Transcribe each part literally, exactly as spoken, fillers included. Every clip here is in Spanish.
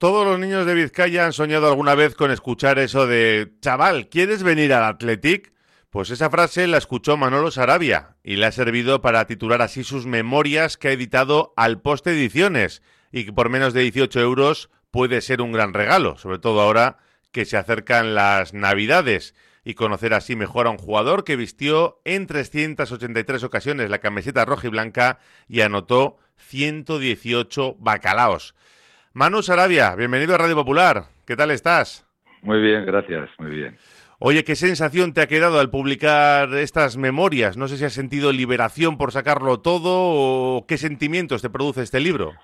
todos los niños de Vizcaya han soñado alguna vez con escuchar eso de «Chaval, ¿quieres venir al Athletic?». Pues esa frase la escuchó Manolo Sarabia y le ha servido para titular así sus memorias que ha editado Al Poste Ediciones y que por menos de dieciocho euros puede ser un gran regalo, sobre todo ahora que se acercan las Navidades, y conocer así mejor a un jugador que vistió en trescientas ochenta y tres ocasiones la camiseta roja y blanca y anotó ciento dieciocho bacalaos. Manu Sarabia, bienvenido a Radio Popular. ¿Qué tal estás? Muy bien, gracias, muy bien. Oye, ¿qué sensación te ha quedado al publicar estas memorias? No sé si has sentido liberación por sacarlo todo o qué sentimientos te produce este libro.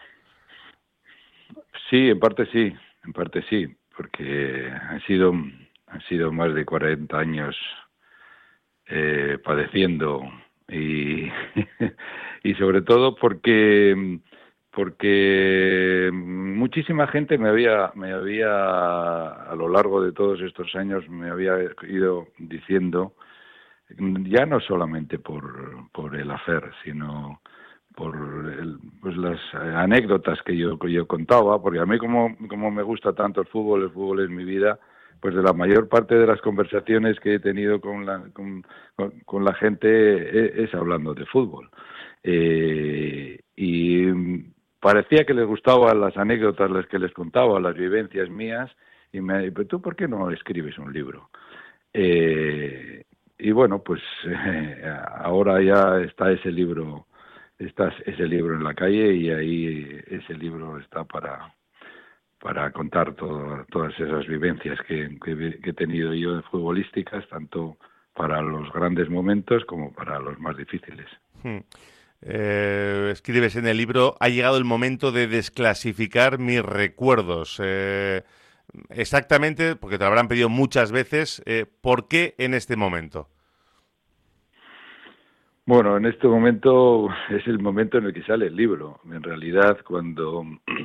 Sí, en parte sí, en parte sí, porque han sido, han sido más de cuarenta años eh, padeciendo y, y sobre todo porque porque muchísima gente me había me había a lo largo de todos estos años me había ido diciendo, ya no solamente por por el afer, sino por el, pues las anécdotas que yo que yo contaba, porque a mí como como me gusta tanto el fútbol, el fútbol es mi vida, pues de la mayor parte de las conversaciones que he tenido con la con, con, con la gente es, es hablando de fútbol. Eh, y parecía que les gustaban las anécdotas las que les contaba, las vivencias mías, y me pero tú, ¿por qué no escribes un libro? Eh, y bueno, pues eh, ahora ya está ese libro, está ese libro en la calle, y ahí ese libro está para para contar todo, todas esas vivencias que, que, que he tenido yo futbolísticas, tanto para los grandes momentos como para los más difíciles. Hmm. Eh, escribes en el libro, ha llegado el momento de desclasificar mis recuerdos. Eh, exactamente, porque te lo habrán pedido muchas veces, eh, ¿por qué en este momento? Bueno, en este momento es el momento en el que sale el libro. En realidad, cuando,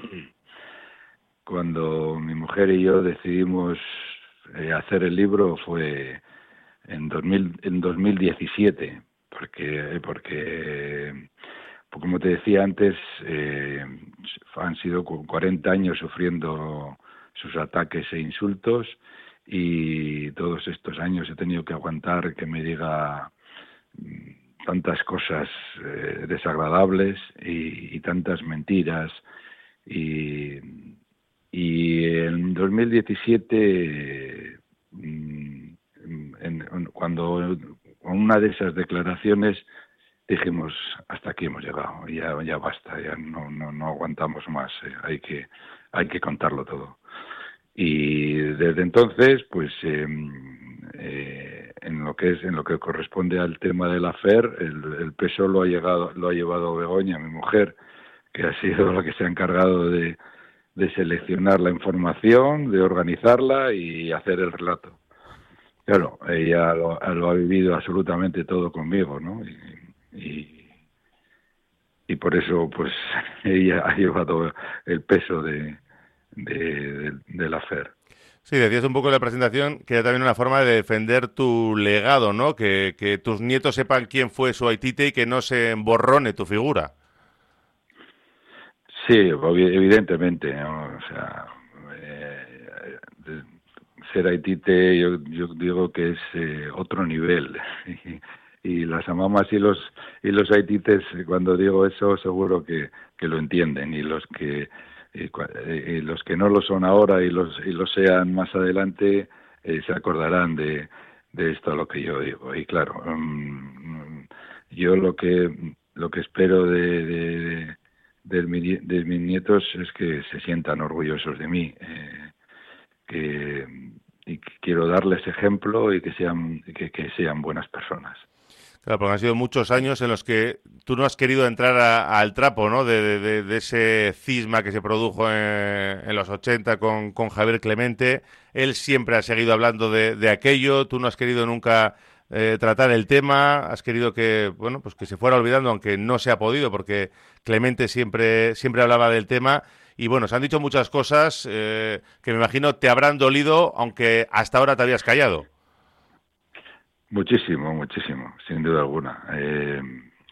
cuando mi mujer y yo decidimos eh, hacer el libro fue en, dos mil, en dos mil diecisiete, porque, porque como te decía antes, eh, han sido cuarenta años sufriendo sus ataques e insultos, y todos estos años he tenido que aguantar que me diga tantas cosas eh, desagradables y, y tantas mentiras, y, y en dos mil diecisiete en, en, cuando con una de esas declaraciones dijimos, hasta aquí hemos llegado, ya ya basta, ya no no no aguantamos más, eh, hay que hay que contarlo todo. Y desde entonces, pues eh, eh, en lo que es en lo que corresponde al tema del afer, el, el peso lo ha llegado lo ha llevado Begoña, mi mujer, que ha sido la que se ha encargado de, de seleccionar la información, de organizarla y hacer el relato. Claro, ella lo, lo ha vivido absolutamente todo conmigo, ¿no? Y, y, y por eso, pues, ella ha llevado el peso de De, de, del afer. Sí, decías un poco en la presentación que era también una forma de defender tu legado, ¿no? Que, que tus nietos sepan quién fue Suaitite y que no se emborrone tu figura. Sí, evidentemente, ¿no? O sea, eh, de, ser Aitite yo, yo digo que es eh, otro nivel. Y, y las amamas y los y los aitites, cuando digo eso, seguro que, que lo entienden, y los que Y, y los que no lo son ahora y los y lo sean más adelante eh, se acordarán de, de esto a lo que yo digo. Y claro, um, yo lo que lo que espero de, de, de, de, de mis nietos es que se sientan orgullosos de mí, eh, que y que quiero darles ejemplo y que sean que, que sean buenas personas. Claro, porque han sido muchos años en los que tú no has querido entrar a, al trapo, ¿no? De, de, de ese cisma que se produjo en, en los ochenta con, con Javier Clemente. Él siempre ha seguido hablando de, de aquello. Tú no has querido nunca eh, tratar el tema. Has querido que, bueno, pues que se fuera olvidando, aunque no se ha podido, porque Clemente siempre, siempre hablaba del tema. Y bueno, se han dicho muchas cosas eh, que me imagino te habrán dolido, aunque hasta ahora te habías callado. Muchísimo, muchísimo, sin duda alguna. Eh,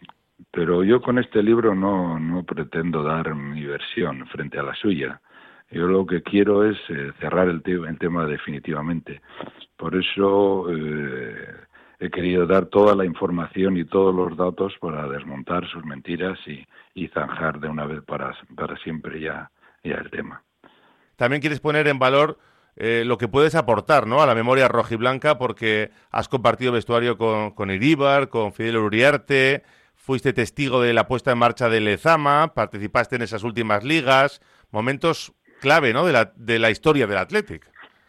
pero yo con este libro no, no pretendo dar mi versión frente a la suya. Yo lo que quiero es eh, cerrar el, te el tema definitivamente. Por eso eh, he querido dar toda la información y todos los datos para desmontar sus mentiras y, y zanjar de una vez para, para siempre ya, ya el tema. También quieres poner en valor eh, lo que puedes aportar, ¿no?, a la memoria rojiblanca, porque has compartido vestuario con, con Iríbar, con Fidel Uriarte, fuiste testigo de la puesta en marcha de Lezama, participaste en esas últimas ligas, momentos clave, ¿no?, de la, de la historia del Athletic.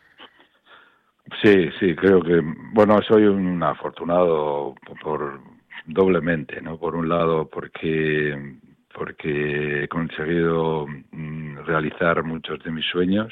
Sí, sí, creo que, bueno, soy un afortunado por, por doblemente, ¿no? Por un lado, porque porque he conseguido mm, realizar muchos de mis sueños,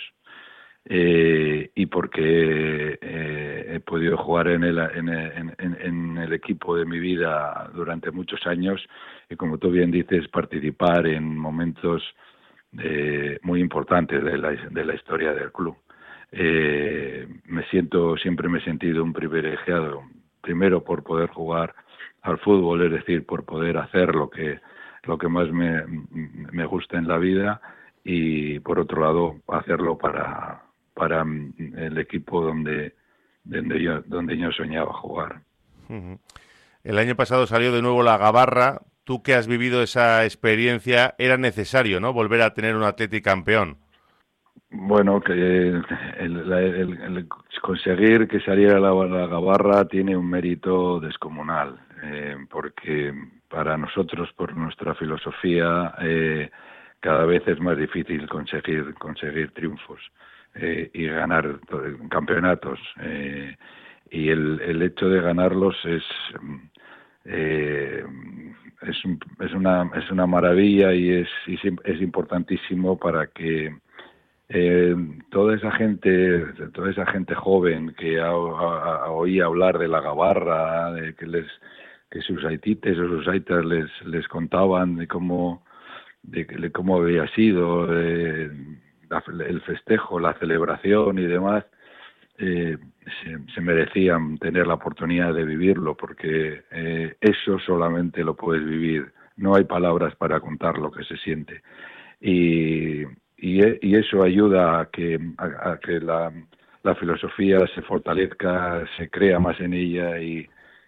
eh, y porque eh, he podido jugar en el, en, en, en el equipo de mi vida durante muchos años y, como tú bien dices, participar en momentos eh, muy importantes de la, de la historia del club. Eh, me siento, siempre me he sentido un privilegiado, primero por poder jugar al fútbol, es decir, por poder hacer lo que lo que más me, me gusta en la vida, y por otro lado hacerlo para para el equipo donde donde yo donde yo soñaba jugar. Uh-huh. El año pasado salió de nuevo la Gabarra. Tú que has vivido esa experiencia, era necesario, ¿no?, volver a tener un Athletic campeón. Bueno, que el, el, el, el conseguir que saliera la, la Gabarra tiene un mérito descomunal, eh, porque para nosotros, por nuestra filosofía, eh, cada vez es más difícil conseguir conseguir triunfos eh, y ganar campeonatos, eh, y el, el hecho de ganarlos es eh, es, un, es una es una maravilla, y es es importantísimo para que Eh, toda esa gente, toda esa gente joven que ha, ha, ha oía hablar de la Gabarra, de que les, que sus haitites o sus haitas les, les contaban de cómo, de, de cómo había sido eh, la, el festejo, la celebración y demás, eh, se, se merecían tener la oportunidad de vivirlo, porque eh, eso solamente lo puedes vivir. No hay palabras para contar lo que se siente. Y Y, y eso ayuda a que, a, a que la, la filosofía se fortalezca, se crea más en ella y,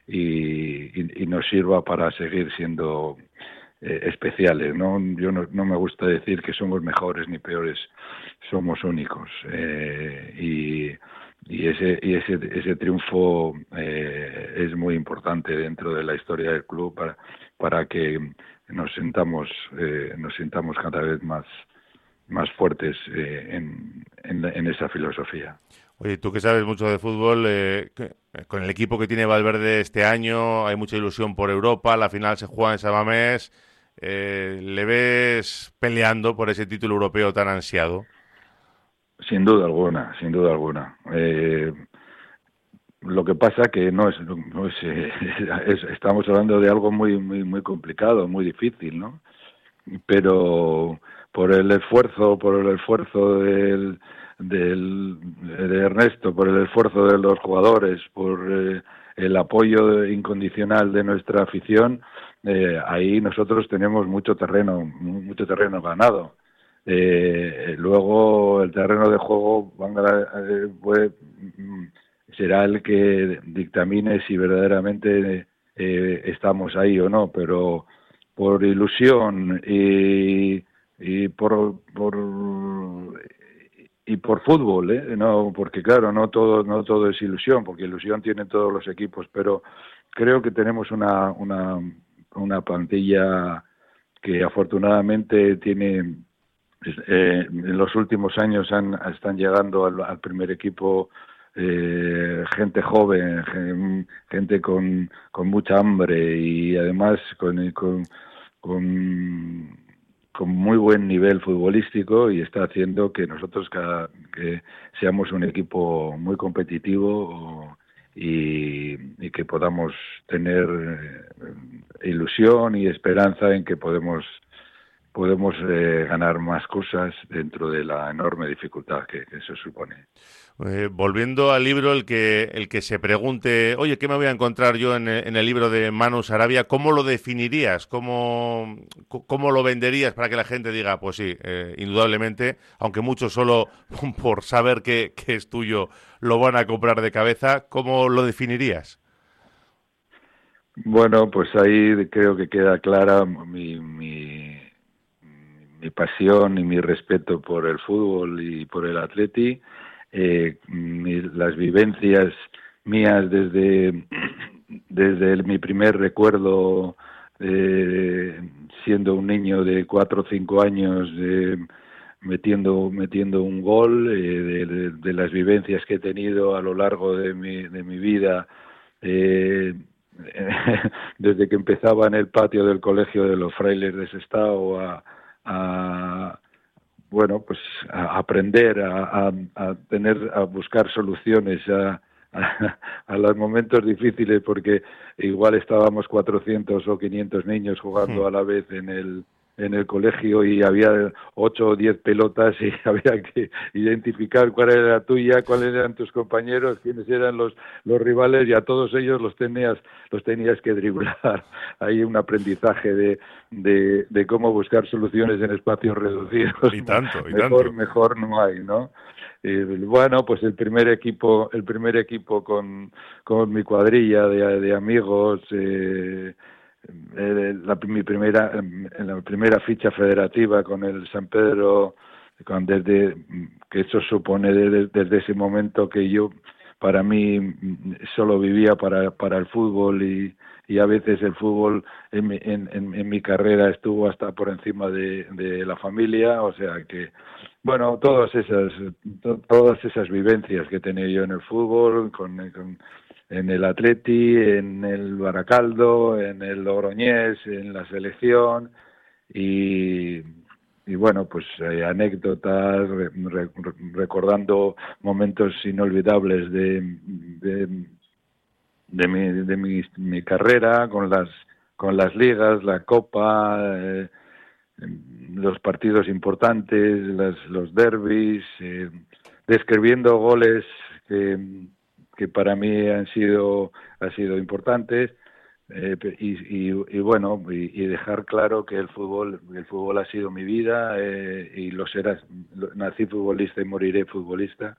y, y nos sirva para seguir siendo eh, especiales, ¿no? Yo no, no me gusta decir que somos mejores ni peores, somos únicos, eh, y, y ese y ese ese triunfo eh, es muy importante dentro de la historia del club para para que nos sintamos eh, nos sintamos cada vez más más fuertes eh, en, en, en esa filosofía. Oye, tú que sabes mucho de fútbol, eh, con el equipo que tiene Valverde este año, hay mucha ilusión por Europa, la final se juega en San Mamés, eh, ¿le ves peleando por ese título europeo tan ansiado? Sin duda alguna, sin duda alguna. Eh, lo que pasa que no es, no es, eh, es, estamos hablando de algo muy, muy, muy complicado, muy difícil, ¿no? Pero por el esfuerzo, por el esfuerzo del, del de Ernesto, por el esfuerzo de los jugadores, por eh, el apoyo incondicional de nuestra afición, eh, ahí nosotros tenemos mucho terreno, mucho terreno ganado. Eh, luego el terreno de juego eh, puede, será el que dictamine si verdaderamente eh, estamos ahí o no, pero por ilusión y, y por, por y por fútbol, ¿eh? No, porque claro, no todo no todo es ilusión, porque ilusión tienen todos los equipos, pero creo que tenemos una una una plantilla que afortunadamente tiene eh, en los últimos años han, están llegando al, al primer equipo eh, gente joven, gente con, con mucha hambre y además con, con, con, con muy buen nivel futbolístico, y está haciendo que nosotros cada, que seamos un equipo muy competitivo y, y que podamos tener ilusión y esperanza en que podemos podemos eh, ganar más cosas dentro de la enorme dificultad que, que eso supone. Eh, volviendo al libro, el que el que se pregunte, oye, ¿qué me voy a encontrar yo en, en el libro de Manu Sarabia? ¿Cómo lo definirías? ¿Cómo, cómo lo venderías para que la gente diga, pues sí, eh, indudablemente, aunque muchos solo por saber que, que es tuyo lo van a comprar de cabeza, ¿cómo lo definirías? Bueno, pues ahí creo que queda clara mi, mi, mi pasión y mi respeto por el fútbol y por el Atleti. Eh, mi, las vivencias mías desde, desde el, mi primer recuerdo eh, siendo un niño de cuatro o cinco años eh, metiendo metiendo un gol, eh, de, de, de las vivencias que he tenido a lo largo de mi, de mi vida, eh, desde que empezaba en el patio del colegio de los frailes de Sestao a, a bueno, pues a aprender, a, a, a tener, a buscar soluciones a, a, a los momentos difíciles, porque igual estábamos cuatrocientos o quinientos niños jugando a la vez en el en el colegio y había ocho o diez pelotas y había que identificar cuál era la tuya, cuáles eran tus compañeros, quiénes eran los los rivales, y a todos ellos los tenías los tenías que driblar. Hay un aprendizaje de, de, de cómo buscar soluciones en espacios reducidos. Y tanto, y mejor tanto. mejor no hay, ¿no? Y bueno, pues el primer equipo el primer equipo con con mi cuadrilla de, de amigos, eh, Eh, la, mi primera en la primera ficha federativa con el San Pedro, con desde que eso supone desde, desde ese momento que yo para mí solo vivía para para el fútbol, y, y a veces el fútbol en mi, en, en, en mi carrera estuvo hasta por encima de, de la familia, o sea que bueno, todas esas to, todas esas vivencias que tenía yo en el fútbol, con, con en el Atleti, en el Baracaldo, en el Logroñés, en la selección, y, y bueno, pues eh, anécdotas, re, re, recordando momentos inolvidables de, de, de, mi, de mi, mi carrera, con las con las ligas, la Copa, eh, los partidos importantes, las, los derbis, eh, describiendo goles que que para mí han sido han sido importantes, eh, y, y, y bueno y, y dejar claro que el fútbol el fútbol ha sido mi vida, eh, y lo será. Nací futbolista y moriré futbolista,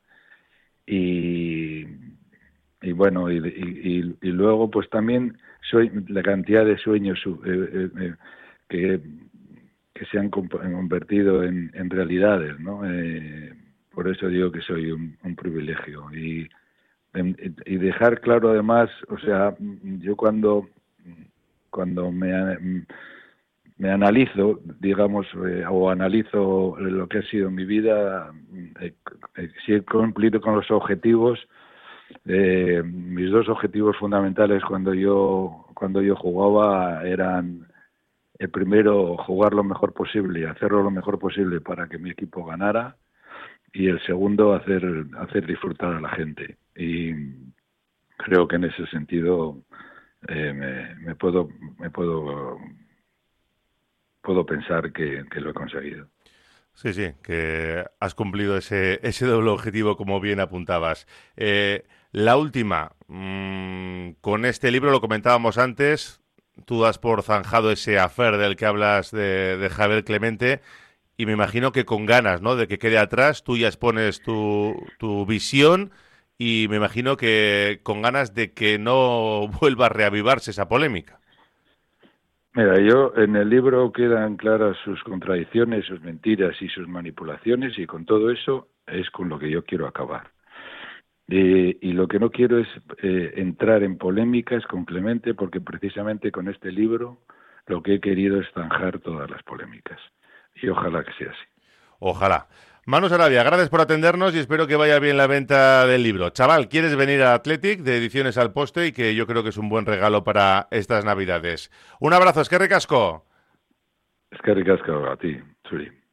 y y bueno y, y, y luego pues también soy la cantidad de sueños eh, eh, que que se han convertido en, en realidades, ¿no? Eh, por eso digo que soy un, un privilegio, y y dejar claro además, o sea, yo cuando cuando me, me analizo, digamos, eh, o analizo lo que ha sido mi vida, eh, eh, si he cumplido con los objetivos, eh, mis dos objetivos fundamentales cuando yo cuando yo jugaba eran: el primero, jugar lo mejor posible y hacerlo lo mejor posible para que mi equipo ganara, y el segundo, hacer hacer disfrutar a la gente. Y creo que en ese sentido eh, me, me puedo me puedo puedo pensar que, que lo he conseguido. Sí, sí, que has cumplido ese, ese doble objetivo, como bien apuntabas. Eh, la última, mmm, con este libro, lo comentábamos antes, tú das por zanjado ese affair del que hablas de, de Javier Clemente, y me imagino que con ganas, ¿no?, de que quede atrás. Tú ya expones tu, tu visión, y me imagino que con ganas de que no vuelva a reavivarse esa polémica. Mira, yo en el libro quedan claras sus contradicciones, sus mentiras y sus manipulaciones, y con todo eso es con lo que yo quiero acabar. Eh, y lo que no quiero es eh, entrar en polémicas con Clemente, porque precisamente con este libro lo que he querido es zanjar todas las polémicas. Y ojalá que sea así. Ojalá. Manu Sarabia, gracias por atendernos y espero que vaya bien la venta del libro. Chaval, ¿quieres venir a Athletic, de Ediciones al Poste? Y que yo creo que es un buen regalo para estas Navidades. Un abrazo, eskerrik asko. Eskerrik asko a ti, Zuri.